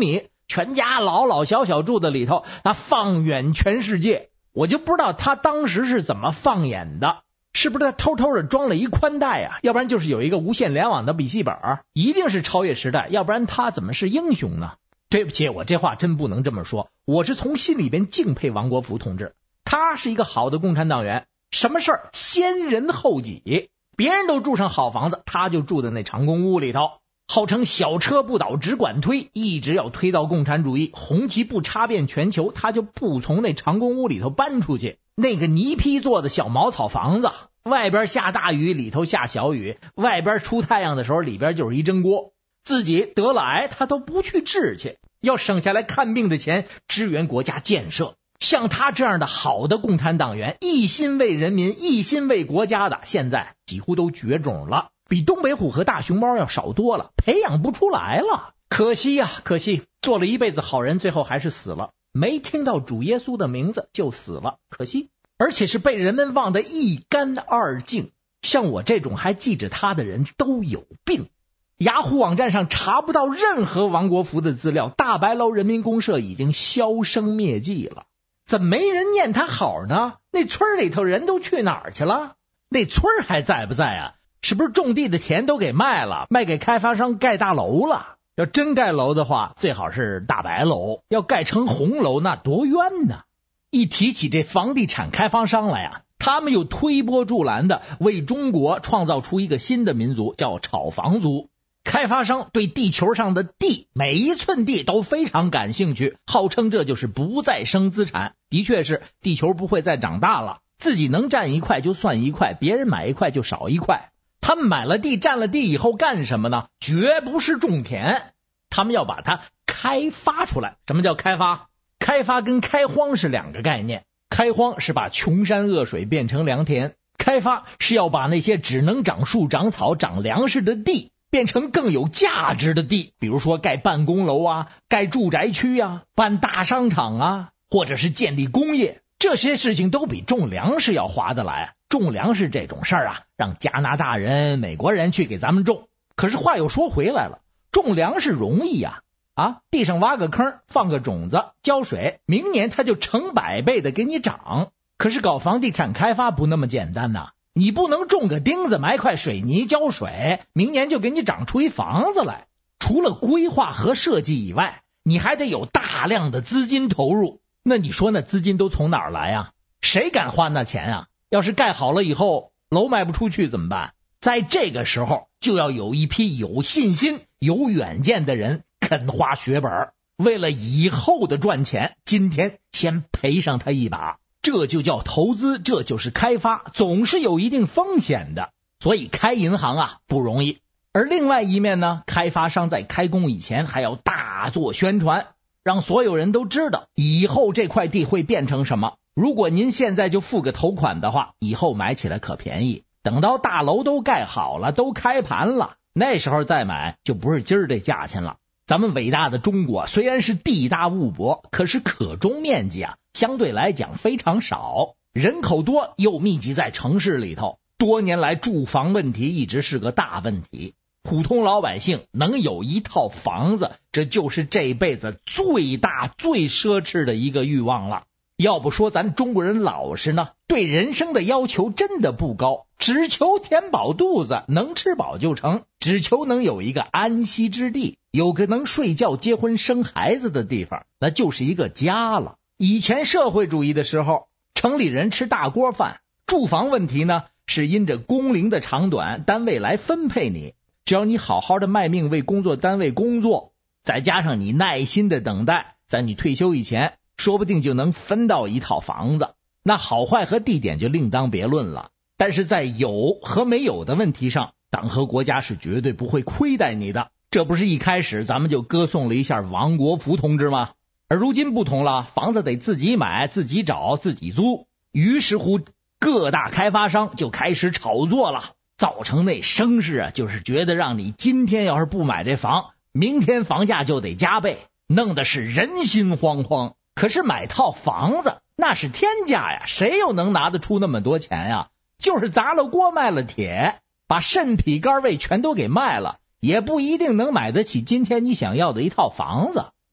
全家老老小小住的里头，他放眼全世界。我就不知道他当时是怎么放眼的，是不是他偷偷的装了一宽带啊？要不然就是有一个无线联网的笔记本，一定是超越时代，要不然他怎么是英雄呢？对不起，我这话真不能这么说，我是从心里边敬佩王国维同志，他是一个好的共产党员，什么事儿先人后己，别人都住上好房子，他就住在那长工屋里头，号称小车不倒只管推，一直要推到共产主义红旗不插遍全球，他就不从那长工屋里头搬出去。那个泥坯做的小茅草房子，外边下大雨里头下小雨，外边出太阳的时候里边就是一蒸锅，自己得了癌他都不去治去，要省下来看病的钱支援国家建设。像他这样的好的共产党员，一心为人民一心为国家的，现在几乎都绝种了，比东北虎和大熊猫要少多了，培养不出来了。可惜呀，可惜做了一辈子好人，最后还是死了，没听到主耶稣的名字就死了，可惜，而且是被人们忘得一干二净。像我这种还记着他的人都有病。雅虎网站上查不到任何王国维的资料，大白楼人民公社已经销声灭迹了，怎么没人念他好呢？那村里头人都去哪儿去了？那村还在不在啊？是不是种地的田都给卖了，卖给开发商盖大楼了？要真盖楼的话，最好是大白楼，要盖成红楼那多冤呢。一提起这房地产开发商来啊，他们又推波助澜的为中国创造出一个新的民族，叫炒房族。开发商对地球上的地，每一寸地都非常感兴趣，号称这就是不再生资产。的确是，地球不会再长大了，自己能占一块就算一块，别人买一块就少一块。他们买了地占了地以后干什么呢？绝不是种田，他们要把它开发出来。什么叫开发？开发跟开荒是两个概念。开荒是把穷山恶水变成良田，开发是要把那些只能长树长草长粮食的地变成更有价值的地，比如说盖办公楼啊，盖住宅区啊，办大商场啊，或者是建立工业，这些事情都比种粮食要划得来。种粮食这种事儿啊，让加拿大人、美国人去给咱们种。可是话又说回来了，种粮食容易呀，地上挖个坑，放个种子，浇水，明年它就成百倍的给你长。可是搞房地产开发不那么简单呐，你不能种个钉子，埋块水泥，浇水，明年就给你长出一房子来。除了规划和设计以外，你还得有大量的资金投入。那你说那资金都从哪儿来啊？谁敢花那钱啊？要是盖好了以后楼卖不出去怎么办？在这个时候就要有一批有信心有远见的人肯花血本，为了以后的赚钱，今天先赔上他一把。这就叫投资，这就是开发，总是有一定风险的。所以开银行啊不容易。而另外一面呢，开发商在开工以前还要大做宣传，让所有人都知道以后这块地会变成什么。如果您现在就付个头款的话，以后买起来可便宜，等到大楼都盖好了，都开盘了，那时候再买就不是今儿这价钱了。咱们伟大的中国虽然是地大物博，可是可种面积相对来讲非常少，人口多又密集在城市里头，多年来住房问题一直是个大问题。普通老百姓能有一套房子，这就是这辈子最大最奢侈的一个欲望了。要不说咱中国人老实呢，对人生的要求真的不高，只求填饱肚子，能吃饱就成，只求能有一个安息之地，有个能睡觉结婚生孩子的地方，那就是一个家了。以前社会主义的时候，城里人吃大锅饭，住房问题呢是因着工龄的长短，单位来分配你。只要你好好的卖命为工作单位工作，再加上你耐心的等待，在你退休以前说不定就能分到一套房子。那好坏和地点就另当别论了，但是在有和没有的问题上，党和国家是绝对不会亏待你的。这不是一开始咱们就歌颂了一下王国维同志吗？而如今不同了，房子得自己买，自己找，自己租。于是乎各大开发商就开始炒作了，造成那声势就是觉得让你今天要是不买这房，明天房价就得加倍，弄得是人心惶惶。可是买套房子那是天价呀，谁又能拿得出那么多钱呀？就是砸了锅卖了铁，把肾脾肝胃全都给卖了，也不一定能买得起今天你想要的一套房子。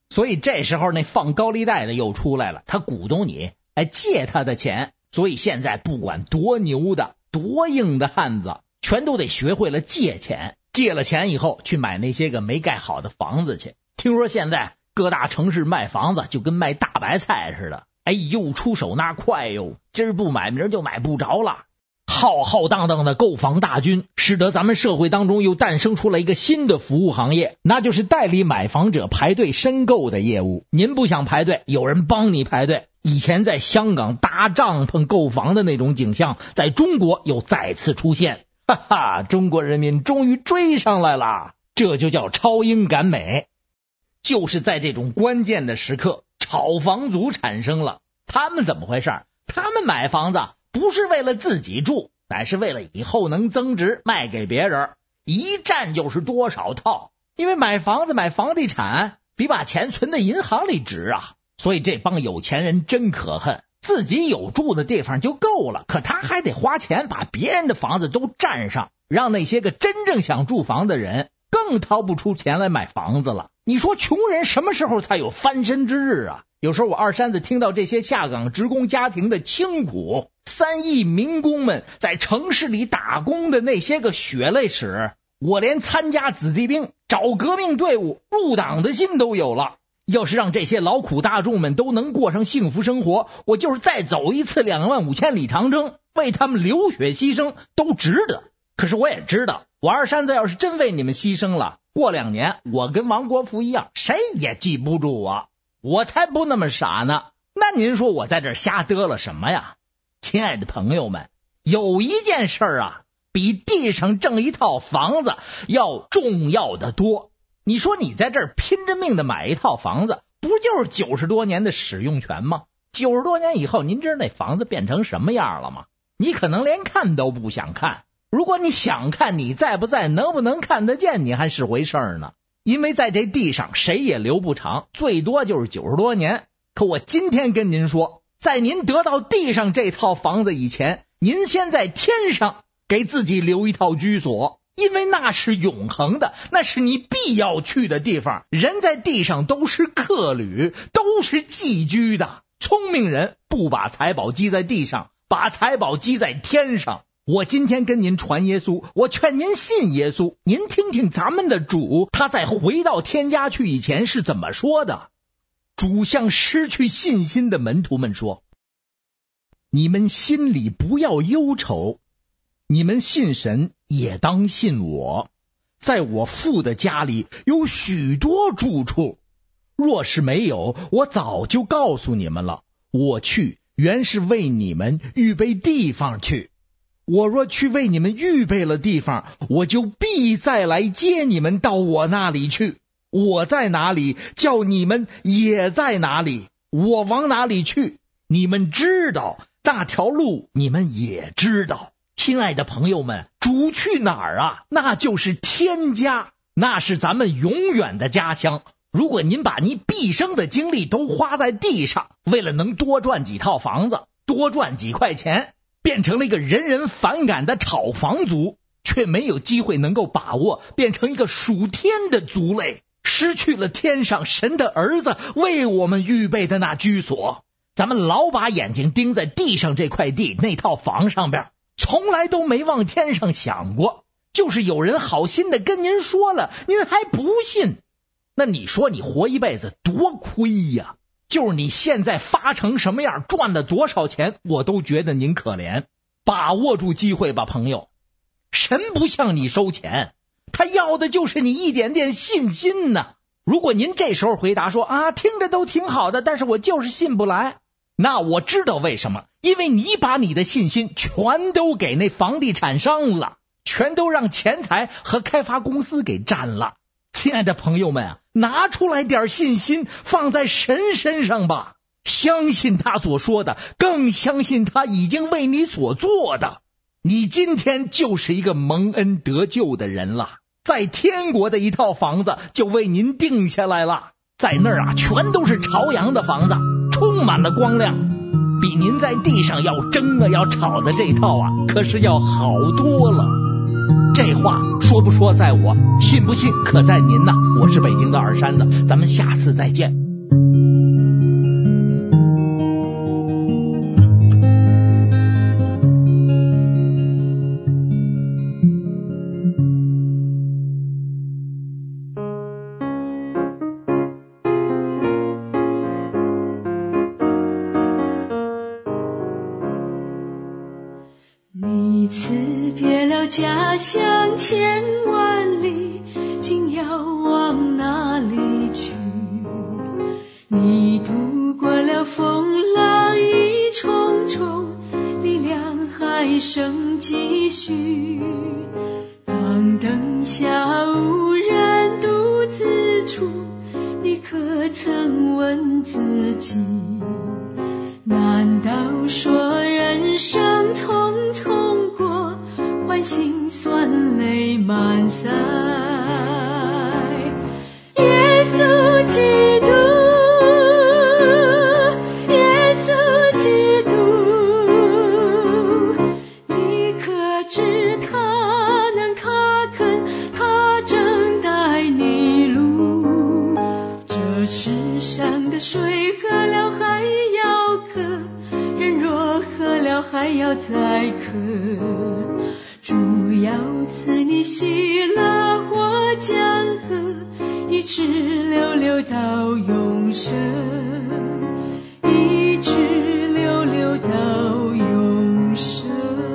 所以这时候那放高利贷的又出来了，他鼓动你借他的钱。所以现在不管多牛的多硬的汉子，全都得学会了借钱，借了钱以后去买那些个没盖好的房子去。听说现在各大城市卖房子就跟卖大白菜似的，又出手那快哟，今儿不买明儿就买不着了。浩浩荡荡的购房大军使得咱们社会当中又诞生出了一个新的服务行业，那就是代理买房者排队申购的业务。您不想排队，有人帮你排队。以前在香港搭帐篷购房的那种景象，在中国又再次出现。哈哈，中国人民终于追上来了，这就叫超英赶美。就是在这种关键的时刻，炒房族产生了。他们怎么回事？他们买房子不是为了自己住，乃是为了以后能增值卖给别人，一占就是多少套。因为买房子买房地产比把钱存在银行里值啊。所以这帮有钱人真可恨，自己有住的地方就够了，可他还得花钱把别人的房子都占上，让那些个真正想住房的人更掏不出钱来买房子了。你说穷人什么时候才有翻身之日啊？有时候我二山子听到这些下岗职工家庭的清苦，3亿民工们在城市里打工的那些个血泪史，我连参加子弟兵找革命队伍入党的心都有了。要是让这些劳苦大众们都能过上幸福生活，我就是再走一次25000里长征，为他们流血牺牲都值得。可是我也知道，我二山子要是真为你们牺牲了，过2年我跟王国福一样，谁也记不住我。我才不那么傻呢。那您说我在这儿瞎嘚了什么呀？亲爱的朋友们，有一件事啊，比地上挣一套房子要重要的多。你说你在这儿拼着命的买一套房子，不就是90多年的使用权吗？90多年以后，您知道那房子变成什么样了吗？你可能连看都不想看。如果你想看，你在不在，能不能看得见，你还是回事儿呢。因为在这地上谁也留不长，最多就是90多年。可我今天跟您说，在您得到地上这套房子以前，您先在天上给自己留一套居所。因为那是永恒的，那是你必要去的地方。人在地上都是客旅，都是寄居的。聪明人不把财宝积在地上，把财宝积在天上。我今天跟您传耶稣，我劝您信耶稣。您听听咱们的主，他在回到天家去以前是怎么说的。主向失去信心的门徒们说，你们心里不要忧愁，你们信神也当信我，在我父的家里有许多住处，若是没有，我早就告诉你们了。我去原是为你们预备地方去，我若去为你们预备了地方，我就必再来接你们到我那里去。我在哪里，叫你们也在哪里。我往哪里去，你们知道，那条路你们也知道。亲爱的朋友们，主去哪儿啊？那就是天家，那是咱们永远的家乡。如果您把您毕生的精力都花在地上，为了能多赚几套房子，多赚几块钱，变成了一个人人反感的炒房族，却没有机会能够把握变成一个属天的族类，失去了天上神的儿子为我们预备的那居所。咱们老把眼睛盯在地上这块地那套房上边，从来都没往天上想过。就是有人好心的跟您说了，您还不信，那你说你活一辈子多亏呀！就是你现在发成什么样，赚了多少钱，我都觉得您可怜。把握住机会吧，朋友。神不向你收钱，他要的就是你一点点信心呢。如果您这时候回答说啊，听着都挺好的，但是我就是信不来，那我知道为什么。因为你把你的信心全都给那房地产商了，全都让钱财和开发公司给占了。亲爱的朋友们啊，拿出来点信心放在神身上吧，相信他所说的，更相信他已经为你所做的。你今天就是一个蒙恩得救的人了，在天国的一套房子就为您定下来了，在那儿啊，全都是朝阳的房子，充满了光亮，比您在地上要争啊要吵的这套啊可是要好多了。 这话说不说在我，信不信可在您呐。我是北京的二山子，咱们下次再见。 你辞别了家乡千万里，竟要往哪里去？你渡过了风浪一重重，力量还剩几许？当灯下无人独自处，你可曾问自己？难道说人生匆匆过，换心酸泪满腮？耶稣基督，耶稣基督，你可知他能他肯，他正带你路。这世上的水喝了还要渴，人若喝了还要再渴。主要赐你喜乐或江河，一直流流到永生，一直流流到永生。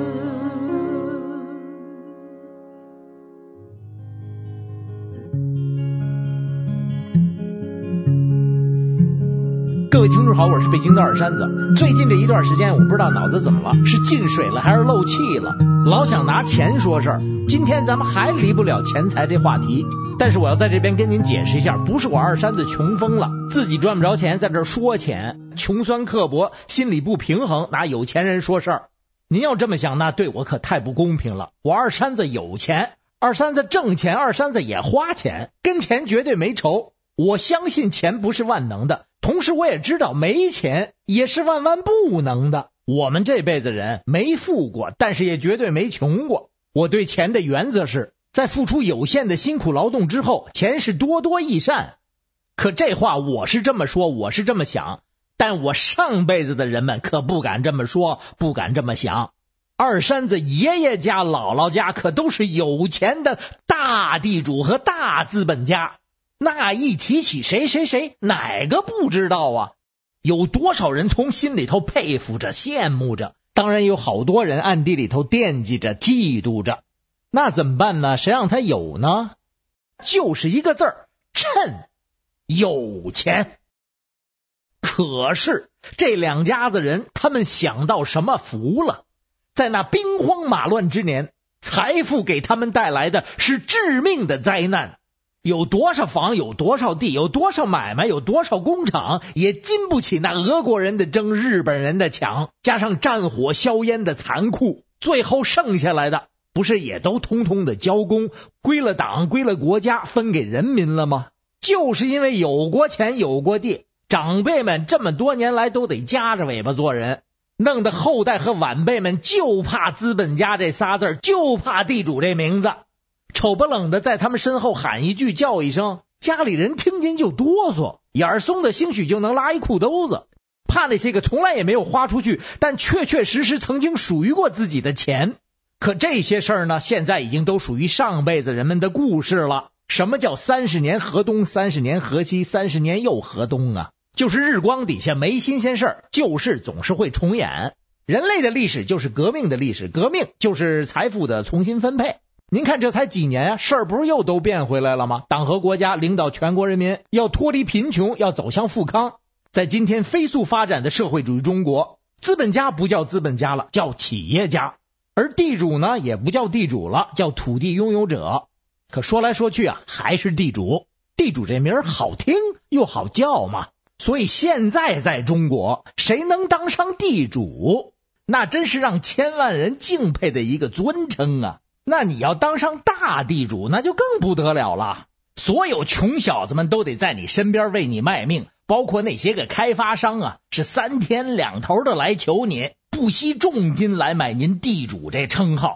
各位听众好，我是北京的二山子。最近这一段时间，我不知道脑子怎么了，是进水了还是漏气了，老想拿钱说事儿。今天咱们还离不了钱财这话题，但是我要在这边跟您解释一下，不是我二山子穷疯了，自己赚不着钱，在这儿说钱，穷酸刻薄，心里不平衡，拿有钱人说事儿。您要这么想，那对我可太不公平了。我二山子有钱，二山子挣钱，二山子也花钱，跟钱绝对没仇。我相信钱不是万能的，同时我也知道没钱也是万万不能的。我们这辈子人没富过，但是也绝对没穷过。我对钱的原则是，在付出有限的辛苦劳动之后，钱是多多益善。可这话我是这么说，我是这么想，但我上辈子的人们可不敢这么说，不敢这么想。二山子爷爷家姥姥家可都是有钱的大地主和大资本家，那一提起谁谁谁，哪个不知道啊？有多少人从心里头佩服着羡慕着，当然有好多人暗地里头惦记着嫉妒着。那怎么办呢？谁让他有呢？就是一个字儿，趁。有钱。可是这两家子人，他们想到什么福了？在那兵荒马乱之年，财富给他们带来的是致命的灾难。有多少房，有多少地，有多少买卖，有多少工厂，也经不起那俄国人的争，日本人的抢，加上战火硝烟的残酷，最后剩下来的不是也都通通的交公，归了党，归了国家，分给人民了吗？就是因为有过钱，有过地，长辈们这么多年来都得夹着尾巴做人，弄得后代和晚辈们就怕资本家这仨字，就怕地主这名字。丑不冷的在他们身后喊一句叫一声，家里人听见就哆嗦，眼松的兴许就能拉一裤兜子。怕那些个从来也没有花出去，但确确实实曾经属于过自己的钱。可这些事儿呢，现在已经都属于上辈子人们的故事了。什么叫30年河东30年河西30年又河东啊？就是日光底下没新鲜事儿，旧事总是会重演。人类的历史就是革命的历史，革命就是财富的重新分配。您看这才几年啊，事儿不是又都变回来了吗？党和国家领导全国人民要脱离贫穷，要走向富康。在今天飞速发展的社会主义中国，资本家不叫资本家了，叫企业家，而地主呢也不叫地主了，叫土地拥有者。可说来说去啊，还是地主。地主这名儿好听又好叫嘛，所以现在在中国，谁能当上地主，那真是让千万人敬佩的一个尊称啊。那你要当上大地主，那就更不得了了。所有穷小子们都得在你身边为你卖命，包括那些个开发商啊，是3天2头的来求你，不惜重金来买您地主这称号。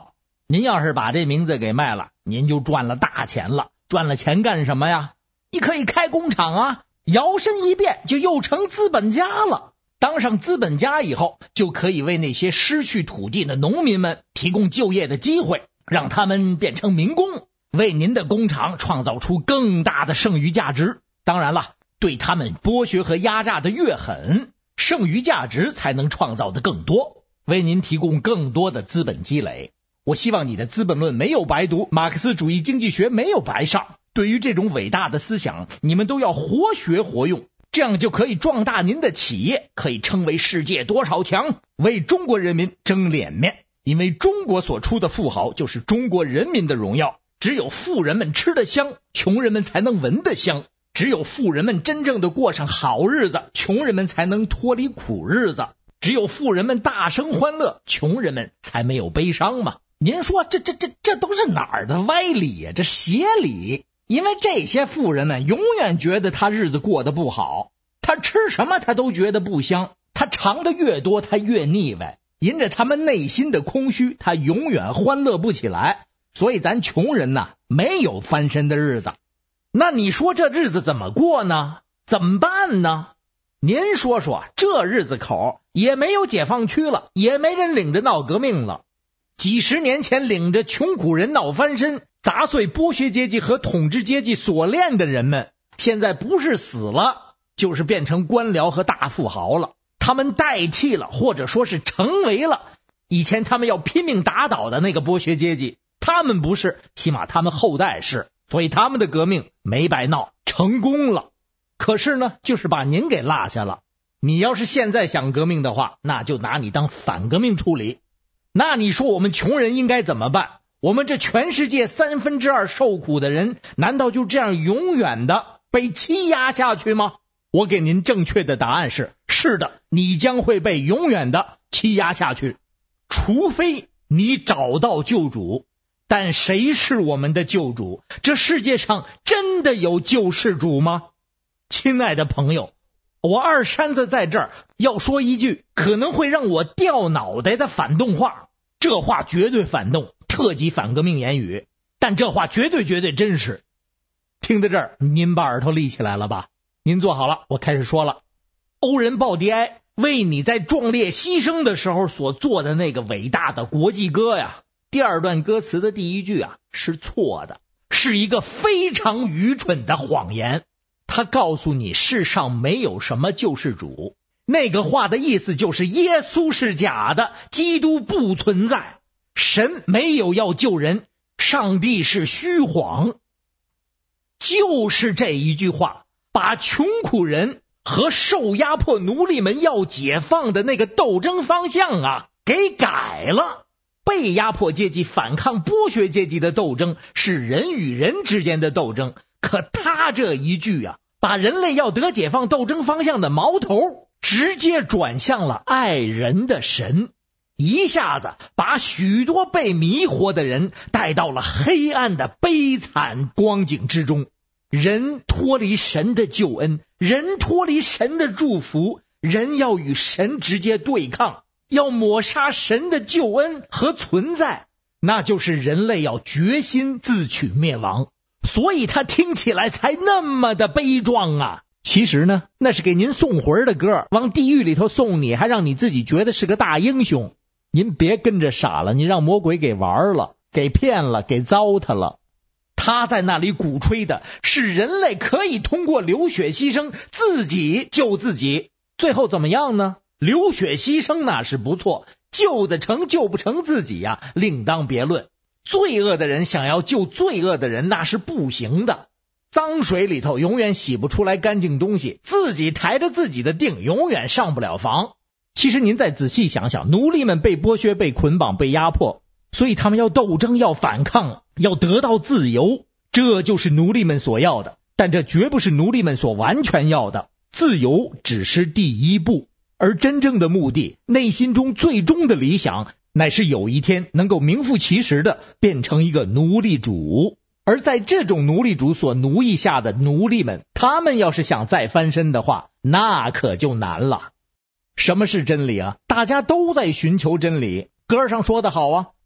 您要是把这名字给卖了，您就赚了大钱了。赚了钱干什么呀？你可以开工厂啊，摇身一变就又成资本家了。当上资本家以后，就可以为那些失去土地的农民们提供就业的机会，让他们变成民工，为您的工厂创造出更大的剩余价值。当然了，对他们剥削和压榨的越狠，剩余价值才能创造的更多，为您提供更多的资本积累。我希望你的《资本论》没有白读，马克思主义经济学没有白上。对于这种伟大的思想，你们都要活学活用，这样就可以壮大您的企业，可以成为世界多少强，为中国人民争脸面。因为中国所出的富豪就是中国人民的荣耀，只有富人们吃得香，穷人们才能闻得香。只有富人们真正的过上好日子，穷人们才能脱离苦日子。只有富人们大声欢乐，穷人们才没有悲伤嘛。您说这都是哪儿的歪理呀？这邪理。因为这些富人们永远觉得他日子过得不好，他吃什么他都觉得不香，他尝的越多他越腻歪，因着他们内心的空虚，他永远欢乐不起来。所以咱穷人呐，没有翻身的日子。那你说这日子怎么过呢？怎么办呢？您说说，这日子口也没有解放区了，也没人领着闹革命了。几十年前领着穷苦人闹翻身，砸碎剥削阶级和统治阶级锁链的人们，现在不是死了，就是变成官僚和大富豪了。他们代替了，或者说是成为了以前他们要拼命打倒的那个剥削阶级。他们不是，起码他们后代是，所以他们的革命没白闹，成功了。可是呢，就是把您给落下了。你要是现在想革命的话，那就拿你当反革命处理。那你说我们穷人应该怎么办？我们这全世界2/3受苦的人，难道就这样永远的被欺压下去吗？我给您正确的答案是，是的，你将会被永远的欺压下去，除非你找到救主。但谁是我们的救主？这世界上真的有救世主吗？亲爱的朋友，我二山子在这儿要说一句可能会让我掉脑袋的反动话，这话绝对反动，特级反革命言语，但这话绝对真实。听到这儿，您把耳朵立起来了吧？您坐好了，我开始说了。欧仁鲍迪埃为你在壮烈牺牲的时候所做的那个伟大的国际歌呀，第二段歌词的第一句啊是错的，是一个非常愚蠢的谎言。他告诉你世上没有什么救世主，那个话的意思就是耶稣是假的，基督不存在，神没有要救人，上帝是虚谎。就是这一句话把穷苦人和受压迫奴隶们要解放的那个斗争方向啊给改了。被压迫阶级反抗剥削阶级的斗争是人与人之间的斗争，可他这一句啊，把人类要得解放斗争方向的矛头直接转向了爱人的神，一下子把许多被迷惑的人带到了黑暗的悲惨光景之中。人脱离神的救恩，人脱离神的祝福，人要与神直接对抗，要抹杀神的救恩和存在，那就是人类要决心自取灭亡。所以他听起来才那么的悲壮啊。其实呢，那是给您送魂的歌，往地狱里头送你，还让你自己觉得是个大英雄。您别跟着傻了，你让魔鬼给玩了，给骗了，给糟蹋了。他在那里鼓吹的是人类可以通过流血牺牲自己救自己。最后怎么样呢？流血牺牲那是不错，救得成救不成自己呀，另当别论。罪恶的人想要救罪恶的人，那是不行的。脏水里头永远洗不出来干净东西，自己抬着自己的腚永远上不了房。其实您再仔细想想，奴隶们被剥削、被捆绑、被压迫，所以他们要斗争、要反抗，要得到自由，这就是奴隶们所要的。但这绝不是奴隶们所完全要的，自由只是第一步，而真正的目的，内心中最终的理想，乃是有一天能够名副其实的变成一个奴隶主。而在这种奴隶主所奴役下的奴隶们，他们要是想再翻身的话，那可就难了。什么是真理啊？大家都在寻求真理。歌上说得好啊，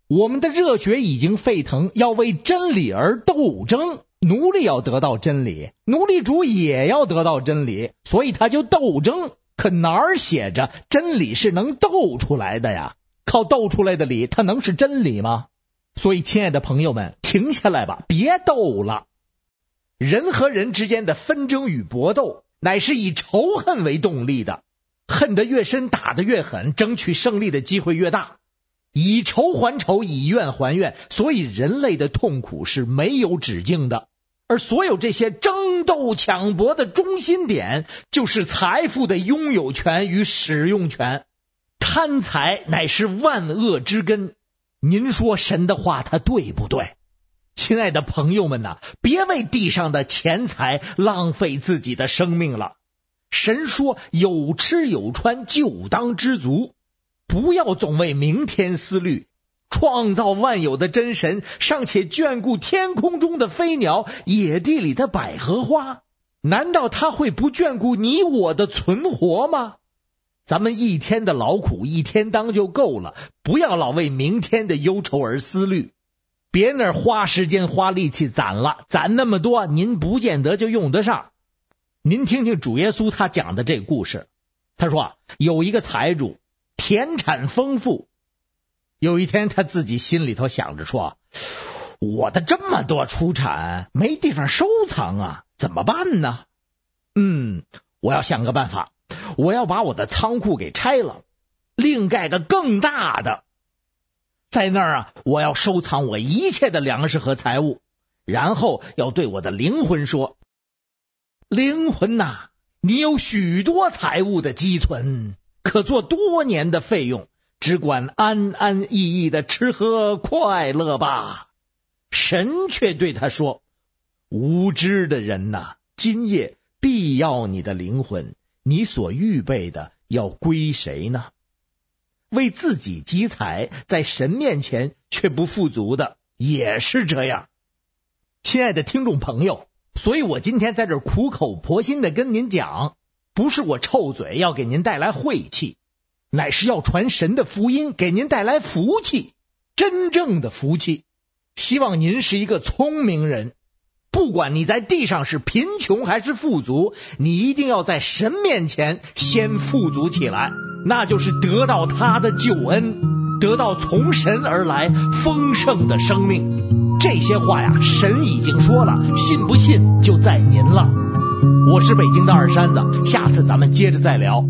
我们的热血已经沸腾，要为真理而斗争。奴隶要得到真理，奴隶主也要得到真理，所以他就斗争。可哪儿写着真理是能斗出来的呀？靠斗出来的理，它能是真理吗？所以亲爱的朋友们，停下来吧，别斗了。人和人之间的纷争与搏斗，乃是以仇恨为动力的，恨得越深，打得越狠，争取胜利的机会越大。以仇还仇，以怨还怨，所以人类的痛苦是没有止境的。而所有这些争斗抢搏的中心点，就是财富的拥有权与使用权。贪财乃是万恶之根。您说神的话它对不对？亲爱的朋友们呐，别为地上的钱财浪费自己的生命了。神说有吃有穿就当知足，不要总为明天思虑。创造万有的真神尚且眷顾天空中的飞鸟，野地里的百合花，难道他会不眷顾你我的存活吗？咱们一天的劳苦一天当就够了，不要老为明天的忧愁而思虑。别那儿花时间花力气攒了，攒那么多您不见得就用得上。您听听主耶稣他讲的这个故事，他说有一个财主田产丰富，有一天他自己心里头想着说，我的这么多出产没地方收藏啊，怎么办呢？我要想个办法，我要把我的仓库给拆了，另盖个更大的，在那儿我要收藏我一切的粮食和财物，然后要对我的灵魂说，灵魂呐，你有许多财物的积存，可做多年的费用，只管安安逸逸的吃喝快乐吧。神却对他说，无知的人呐，今夜必要你的灵魂，你所预备的要归谁呢？为自己积财，在神面前却不富足的也是这样。亲爱的听众朋友，所以我今天在这儿苦口婆心的跟您讲，不是我臭嘴要给您带来晦气，乃是要传神的福音，给您带来福气，真正的福气。希望您是一个聪明人，不管你在地上是贫穷还是富足，你一定要在神面前先富足起来，那就是得到他的救恩，得到从神而来丰盛的生命。这些话呀，神已经说了，信不信就在您了。我是北京的二山子，下次咱们接着再聊。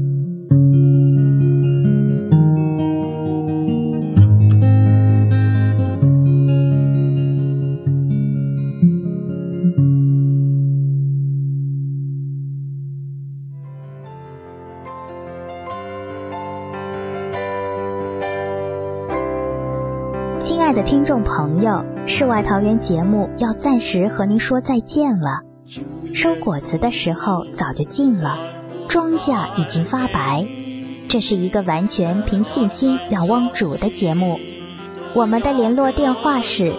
亲爱的听众朋友，世外桃源节目要暂时和您说再见了。收果子的时候早就近了，庄稼已经发白。这是一个完全凭信心仰望主的节目。我们的联络电话是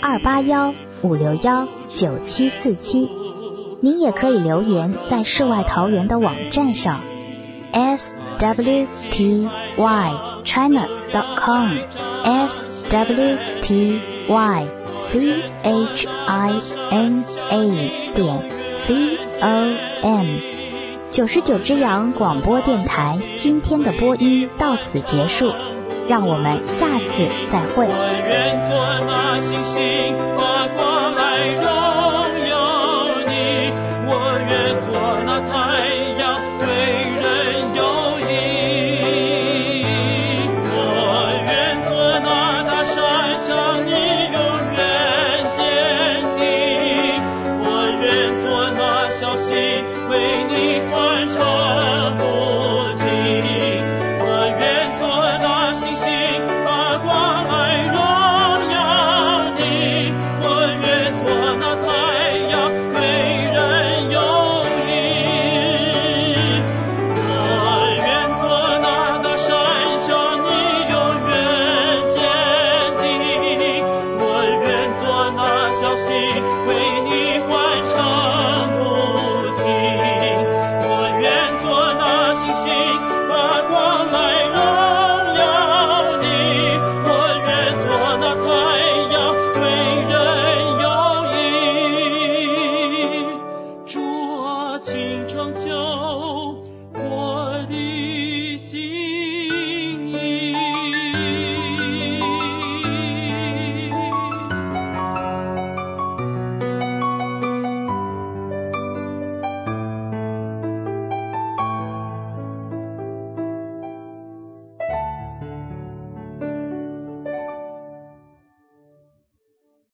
281-561-9747。您也可以留言在世外桃源的网站上 swtychina.com swtychina.com。 99只羊广播电台今天的播音到此结束，让我们下次再会。 我愿做那星星发光来照